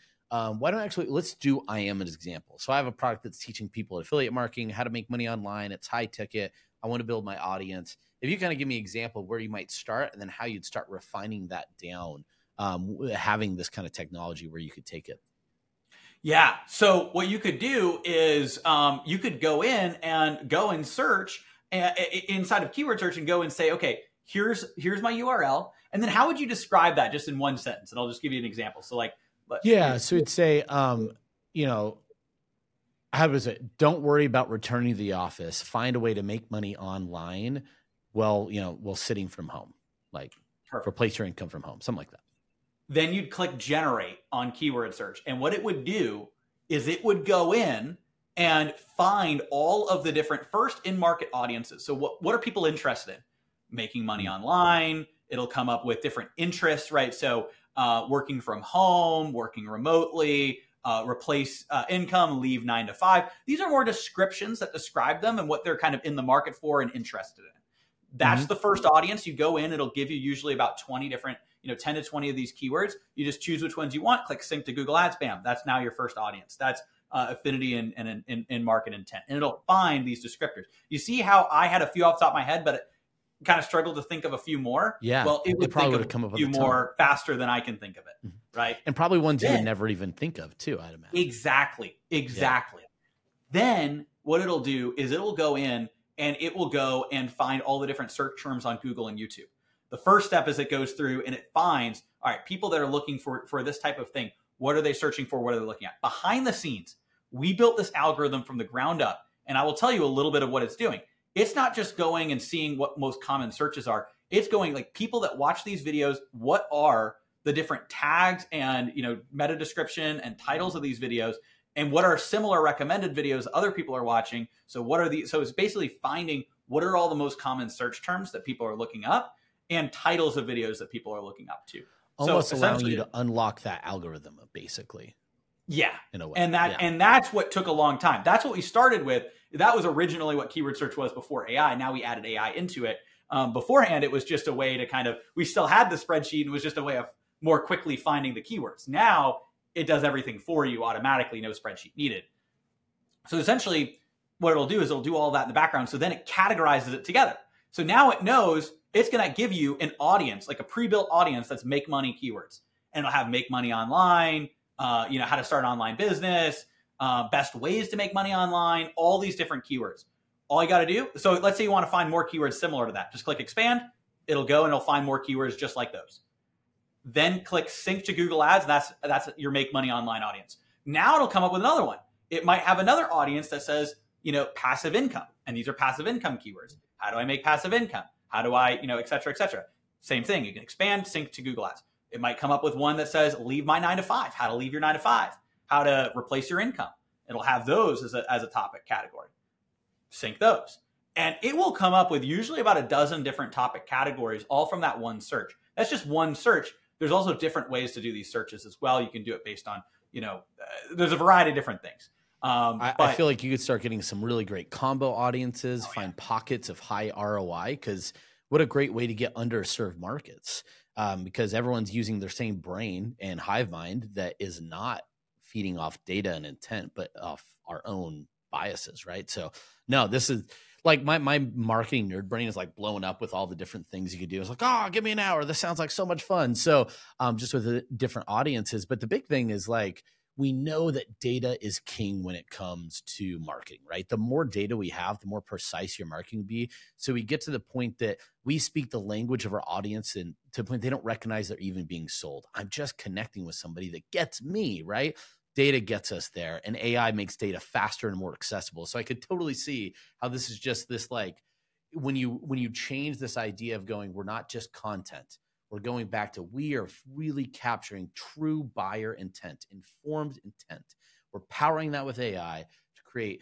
let's do IM as an example. So I have a product that's teaching people affiliate marketing, how to make money online. It's high ticket. I want to build my audience. If you kind of give me an example of where you might start and then how you'd start refining that down, having this kind of technology where you could take it. Yeah. So what you could do is you could go in and search inside of keyword search and go and say, okay, here's my URL. And then how would you describe that just in one sentence? And I'll just give you an example. So so it'd say, how was it? Don't worry about returning to the office. Find a way to make money online while sitting from home, like replace your income from home, something like that. Then you'd click generate on keyword search. And what it would do is it would go in and find all of the different first in-market audiences. So what are people interested in? Making money online. It'll come up with different interests, right? So working from home, working remotely, replace income, leave 9 to 5. These are more descriptions that describe them and what they're kind of in the market for and interested in. That's the first audience. You go in, it'll give you usually about 20 different, 10 to 20 of these keywords. You just choose which ones you want, click sync to Google Ads, bam. That's now your first audience. That's affinity and in market intent. And it'll find these descriptors. You see how I had a few off the top of my head, but it kind of struggled to think of a few more. Yeah. Well, it would probably come up with a few more faster than I can think of it. Right. And probably ones you would never even think of too, I'd imagine. Exactly. Yeah. Then what it'll do is it'll go in and it will go and find all the different search terms on Google and YouTube. The first step is it goes through and it finds, all right, people that are looking for this type of thing. What are they searching for? What are they looking at? Behind the scenes, we built this algorithm from the ground up. And I will tell you a little bit of what it's doing. It's not just going and seeing what most common searches are. It's going like people that watch these videos, what are the different tags and, meta description and titles of these videos, and what are similar recommended videos other people are watching. So it's basically finding what are all the most common search terms that people are looking up and titles of videos that people are looking up to. Almost allowing you to unlock that algorithm, basically. Yeah. In a way. And that's what took a long time. That's what we started with. That was originally what keyword search was before AI. Now we added AI into it. Beforehand, it was just a way to we still had the spreadsheet and it was just a way of more quickly finding the keywords. Now it does everything for you automatically, no spreadsheet needed. So essentially what it'll do is it'll do all that in the background. So then it categorizes it together. So now it knows it's going to give you an audience, like a pre-built audience that's make money keywords. And it'll have make money online, how to start an online business, best ways to make money online, all these different keywords. All you got to do. So let's say you want to find more keywords similar to that. Just click expand. It'll go and it'll find more keywords just like those. Then click sync to Google Ads. And that's your make money online audience. Now it'll come up with another one. It might have another audience that says, passive income. And these are passive income keywords. How do I make passive income? How do I, et cetera, et cetera. Same thing. You can expand, sync to Google Ads. It might come up with one that says, leave my 9 to 5, how to leave your 9 to 5, how to replace your income. It'll have those as a topic category. Sync those. And it will come up with usually about a dozen different topic categories, all from that one search. That's just one search. There's also different ways to do these searches as well. You can do it based on, there's a variety of different things. I feel like you could start getting some really great combo audiences, find pockets of high ROI, because what a great way to get underserved markets. Because everyone's using their same brain and hive mind that is not feeding off data and intent, but off our own biases, right? So no, this is like my marketing nerd brain is like blowing up with all the different things you could do. It's like, give me an hour. This sounds like so much fun. So just with the different audiences. But the big thing is like, we know that data is king when it comes to marketing, right? The more data we have, the more precise your marketing will be. So we get to the point that we speak the language of our audience and to the point they don't recognize they're even being sold. I'm just connecting with somebody that gets me, right? Data gets us there, and AI makes data faster and more accessible. So I could totally see how this is just this, like, when you change this idea of going, we're not just content. We're going back to, we are really capturing true buyer intent, informed intent. We're powering that with AI to create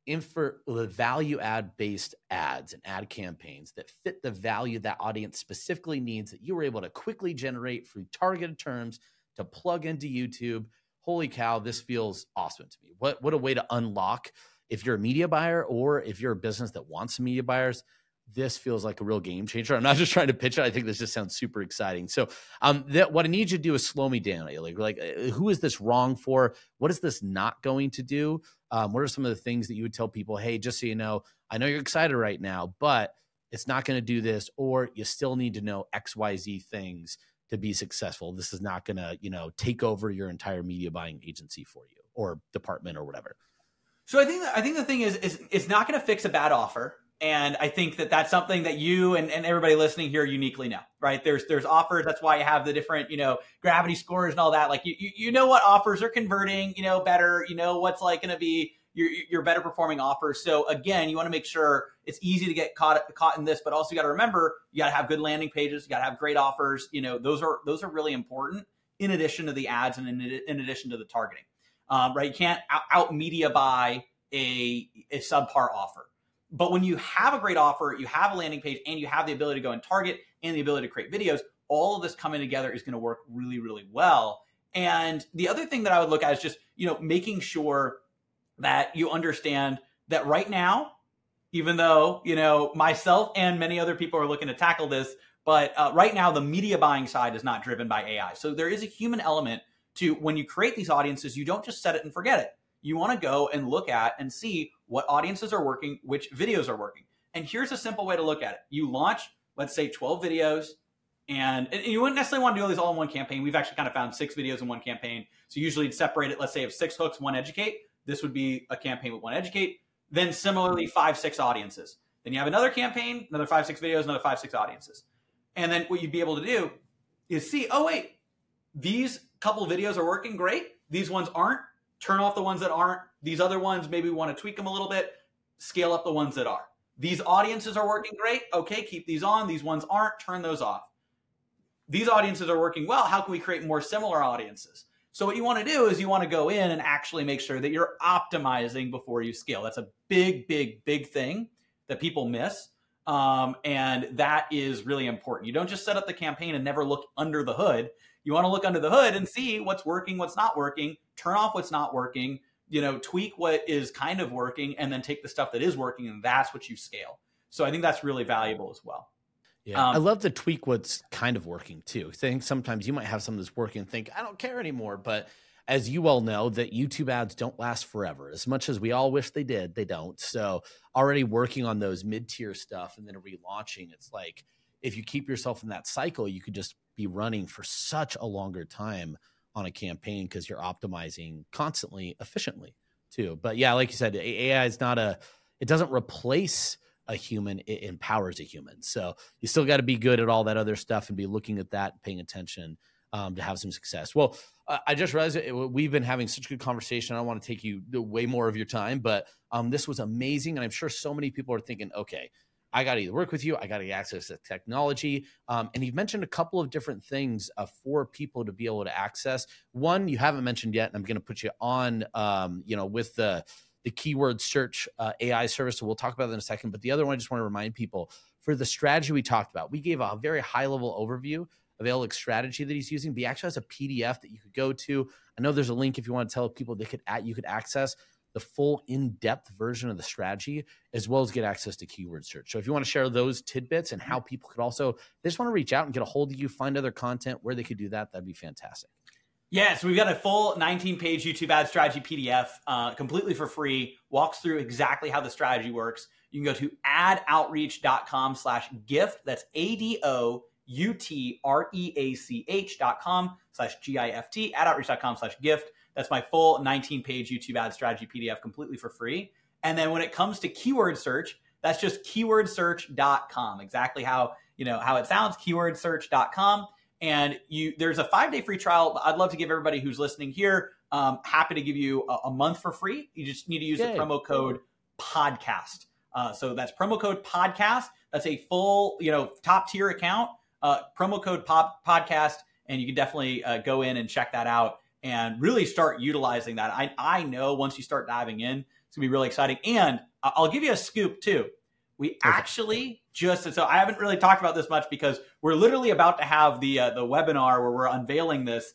the value add based ads and ad campaigns that fit the value that audience specifically needs, that you were able to quickly generate through targeted terms to plug into YouTube. Holy cow, this feels awesome to me. What a way to unlock, if you're a media buyer or if you're a business that wants some media buyers, this feels like a real game changer. I'm not just trying to pitch it. I think this just sounds super exciting. So what I need you to do is slow me down. Like, who is this wrong for? What is this not going to do? What are some of the things that you would tell people, hey, just so you know, I know you're excited right now, but it's not going to do this, or you still need to know XYZ things to be successful. This is not going to, take over your entire media buying agency for you or department or whatever. So I think the thing is it's not going to fix a bad offer. And I think that's something that you and everybody listening here uniquely know, right? There's offers. That's why you have the different, gravity scores and all that. Like you know what offers are converting, better, what's like going to be your better performing offers. So again, you want to make sure it's easy to get caught in this, but also you got to remember, you got to have good landing pages. You got to have great offers. Those are really important in addition to the ads and in addition to the targeting, right? You can't out media buy a subpar offer. But when you have a great offer, you have a landing page, and you have the ability to go and target and the ability to create videos, all of this coming together is going to work really, really well. And the other thing that I would look at is just, making sure that you understand that right now, even though, myself and many other people are looking to tackle this, but right now the media buying side is not driven by AI. So there is a human element to when you create these audiences, you don't just set it and forget it. You want to go and look at and see what audiences are working, which videos are working. And here's a simple way to look at it. You launch, let's say 12 videos, and you wouldn't necessarily want to do all these all in one campaign. We've actually kind of found 6 videos in one campaign. So usually you'd separate it, let's say, of 6 hooks, 1 educate. This would be a campaign with 1 educate. Then similarly, 5, 6 audiences. Then you have another campaign, another 5, 6 videos, another 5, 6 audiences. And then what you'd be able to do is see, oh, wait, these couple videos are working great. These ones aren't. Turn off the ones that aren't. These other ones, maybe we want to tweak them a little bit. Scale up the ones that are. These audiences are working great. Okay, keep these on. These ones aren't. Turn those off. These audiences are working well. How can we create more similar audiences? So what you want to do is you want to go in and actually make sure that you're optimizing before you scale. That's a big, big, big thing that people miss. And that is really important. You don't just set up the campaign and never look under the hood. You want to look under the hood and see what's working, what's not working, turn off what's not working, tweak what is kind of working, and then take the stuff that is working, and that's what you scale. So I think that's really valuable as well. Yeah, I love to tweak what's kind of working too. I think sometimes you might have something that's working and think, I don't care anymore. But as you all know, that YouTube ads don't last forever. As much as we all wish they did, they don't. So already working on those mid-tier stuff and then relaunching, it's like if you keep yourself in that cycle, you could just be running for such a longer time on a campaign because you're optimizing constantly, efficiently too. But yeah, like you said, AI is not it doesn't replace a human, it empowers a human. So you still got to be good at all that other stuff and be looking at that, paying attention to have some success. Well, I just realized we've been having such a good conversation. I don't want to take you way more of your time, but this was amazing. And I'm sure so many people are thinking, okay, I got to either work with you, I got to get access to technology. And you've mentioned a couple of different things for people to be able to access. One you haven't mentioned yet, and I'm going to put you on, with the keyword search AI service. So we'll talk about that in a second. But the other one, I just want to remind people for the strategy we talked about, we gave a very high level overview of Alik's strategy that he's using. But he actually has a PDF that you could go to. I know there's a link if you want to tell people you could access the full in-depth version of the strategy, as well as get access to keyword search. So if you want to share those tidbits and how people could also, they just want to reach out and get a hold of you, find other content where they could do that, that'd be fantastic. Yeah, so we've got a full 19-page YouTube ad strategy PDF, completely for free, walks through exactly how the strategy works. You can go to adoutreach.com/gift. That's ADOUTREACH.com/GIFT, adoutreach.com/gift. That's my full 19-page YouTube ad strategy PDF completely for free. And then when it comes to keyword search, that's just keywordsearch.com. Exactly how it sounds, keywordsearch.com. And there's a 5-day free trial. I'd love to give everybody who's listening here, happy to give you a month for free. You just need to use the promo code podcast. So that's promo code podcast. That's a full, top tier account, promo code podcast. And you can definitely go in and check that out and really start utilizing that. I know once you start diving in, it's gonna be really exciting. And I'll give you a scoop too. We actually so I haven't really talked about this much because we're literally about to have the webinar where we're unveiling this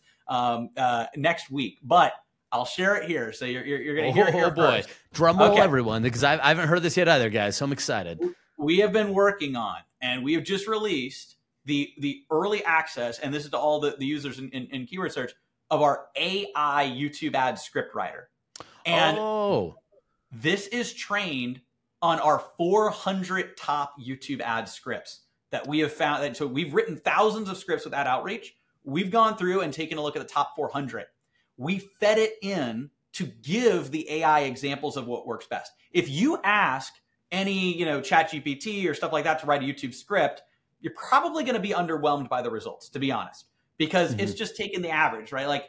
next week, but I'll share it here. So you're going to hear it here first. Drum roll, everyone, because I haven't heard this yet either, guys. So I'm excited. We have been working on, and we have just released the early access, and this is to all the users in keyword search, of our AI YouTube ad script writer. And this is trained on our 400 top YouTube ad scripts that we have found. So we've written thousands of scripts with Ad Outreach. We've gone through and taken a look at the top 400. We fed it in to give the AI examples of what works best. If you ask any, ChatGPT or stuff like that to write a YouTube script, you're probably going to be underwhelmed by the results, to be honest, because it's just taking the average, right? Like,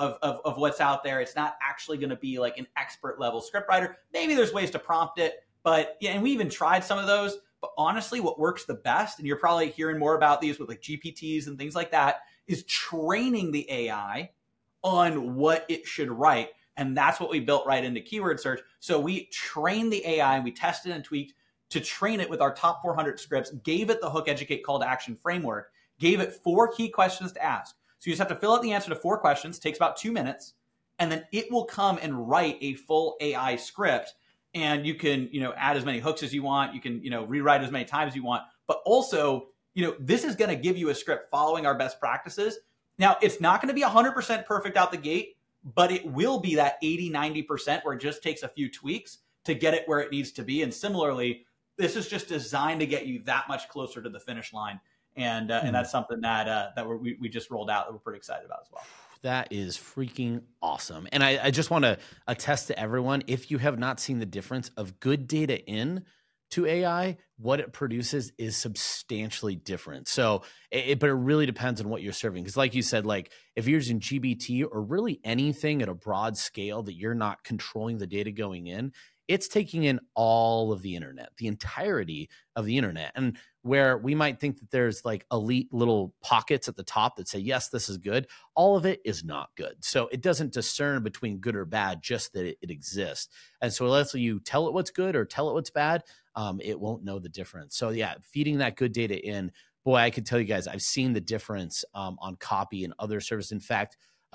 of what's out there. It's not actually going to be like an expert level script writer. Maybe there's ways to prompt it. But yeah, and we even tried some of those. But honestly, what works the best, and you're probably hearing more about these with like GPTs and things like that, is training the AI on what it should write. And that's what we built right into keyword search. So we trained the AI and we tested and tweaked to train it with our top 400 scripts, gave it the hook, educate, call to action framework, gave it 4 key questions to ask. So you just have to fill out the answer to 4 questions, takes about 2 minutes, and then it will come and write a full AI script. And you can, add as many hooks as you want. You can, rewrite as many times as you want. But also, this is going to give you a script following our best practices. Now, it's not going to be 100% perfect out the gate, but it will be that 80, 90% where it just takes a few tweaks to get it where it needs to be. And similarly, this is just designed to get you that much closer to the finish line. And that's something that we just rolled out that we're pretty excited about as well. That is freaking awesome. And I just want to attest to everyone, if you have not seen the difference of good data in to AI, what it produces is substantially different. So, but it really depends on what you're serving. Because like you said, like if you're using GBT or really anything at a broad scale that you're not controlling the data going in, it's taking in all of the internet, the entirety of the internet. And where we might think that there's like elite little pockets at the top that say, yes, this is good, all of it is not good. So it doesn't discern between good or bad, just that it exists. And so unless you tell it what's good or tell it what's bad, it won't know the difference. So yeah, feeding that good data in, boy, I can tell you guys, I've seen the difference on copy and other services. In fact,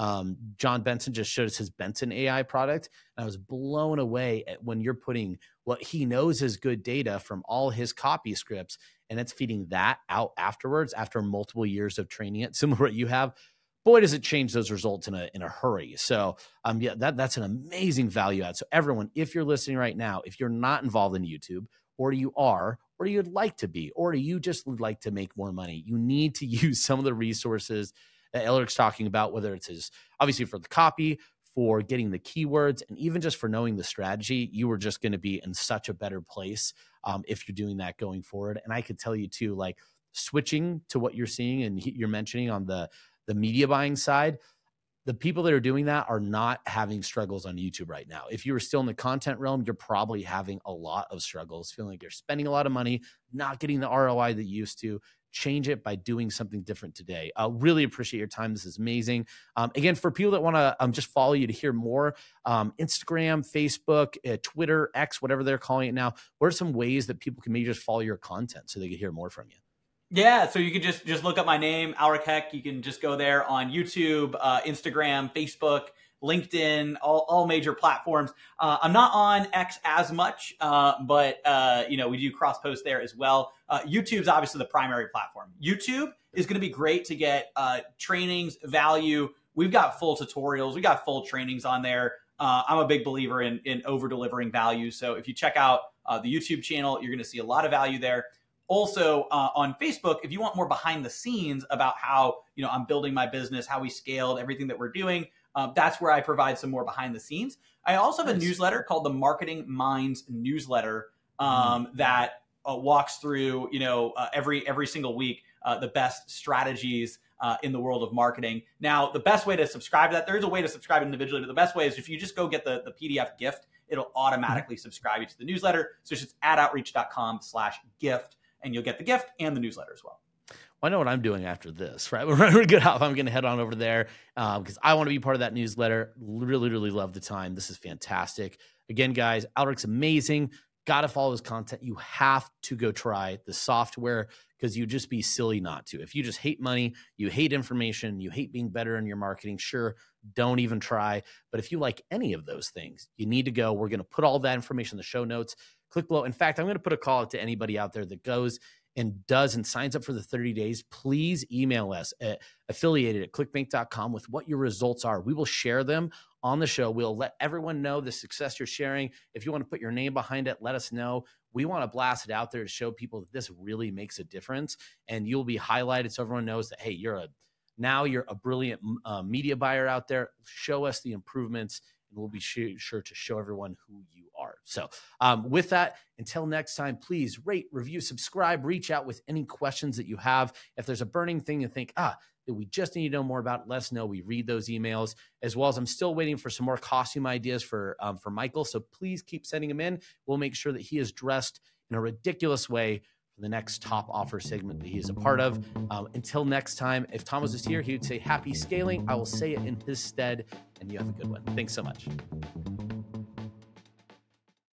John Benson just showed us his Benson AI product. And I was blown away at when you're putting what he knows is good data from all his copy scripts, and it's feeding that out afterwards after multiple years of training it, similar to what you have. boy, does it change those results in a hurry. So yeah, that's an amazing value add. So everyone, if you're listening right now, if you're not involved in YouTube, or you are, or you'd like to be, or you just would like to make more money, you need to use some of the resources that Elric's talking about, whether it's obviously for the copy, for getting the keywords, and even just for knowing the strategy. You are just going to be in such a better place if you're doing that going forward. And I could tell you too, like switching to what you're seeing and you're mentioning on the media buying side, the people that are doing that are not having struggles on YouTube right now. If you were still in the content realm, you're probably having a lot of struggles, feeling like you're spending a lot of money, not getting the ROI that you used to. Change it by doing something different today. I really appreciate your time. This is amazing. Again, for people that want to just follow you to hear more, Instagram, Facebook, Twitter, X, whatever they're calling it now, what are some ways that people can maybe just follow your content so they can hear more from you? Yeah, so you can just look up my name, Alrik Heck. You can just go there on YouTube, Instagram, Facebook, LinkedIn, all major platforms. I'm not on X as much, but we do cross post there as well. YouTube's obviously the primary platform. YouTube is going to be great to get trainings, value. We've got full tutorials. We got full trainings on there. I'm a big believer in over delivering value. So if you check out the YouTube channel, you're going to see a lot of value there. Also on Facebook, if you want more behind the scenes about how I'm building my business, how we scaled, everything that we're doing, that's where I provide some more behind the scenes. I also have a newsletter called the Marketing Minds newsletter that walks through every single week the best strategies in the world of marketing. Now, the best way to subscribe to that, there is a way to subscribe individually, but the best way is if you just go get the PDF gift, it'll automatically subscribe you to the newsletter. So it's just adoutreach.com/gift. And you'll get the gift and the newsletter as well. Well, I know what I'm doing after this, right? We're good off. I'm going to head on over there because I want to be part of that newsletter. Really, really love the time. This is fantastic. Again, guys, Alric's amazing. Got to follow his content. You have to go try the software because you'd just be silly not to. If you just hate money, you hate information, you hate being better in your marketing, sure, don't even try. But if you like any of those things, you need to go. We're going to put all that information in the show notes. Click below. In fact, I'm going to put a call out to anybody out there that goes and does and signs up for the 30 days. Please email us at affiliated@clickbank.com with what your results are. We will share them on the show. We'll let everyone know the success you're sharing. If you want to put your name behind it, let us know. We want to blast it out there to show people that this really makes a difference, and you'll be highlighted so everyone knows that, hey, you're a brilliant media buyer out there. Show us the improvements, and we'll be sure to show everyone who you are. So with that, until next time, please rate, review, subscribe, reach out with any questions that you have. If there's a burning thing you think, that we just need to know more about, let us know. We read those emails, as well as I'm still waiting for some more costume ideas for Michael. So please keep sending them in. We'll make sure that he is dressed in a ridiculous way for the next top offer segment that he is a part of. Until next time, if Tom was just here, he would say happy scaling. I will say it in his stead, and you have a good one. Thanks so much.